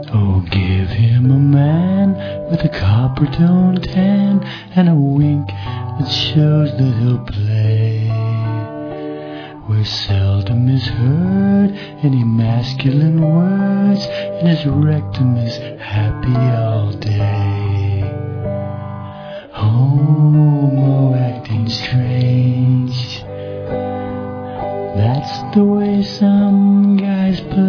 Oh, give him a man with a copper toned tan and a wink that shows that he'll play, where seldom is heard any masculine words, and his rectum is happy all day. Homo acting strange, that's the way some guys play.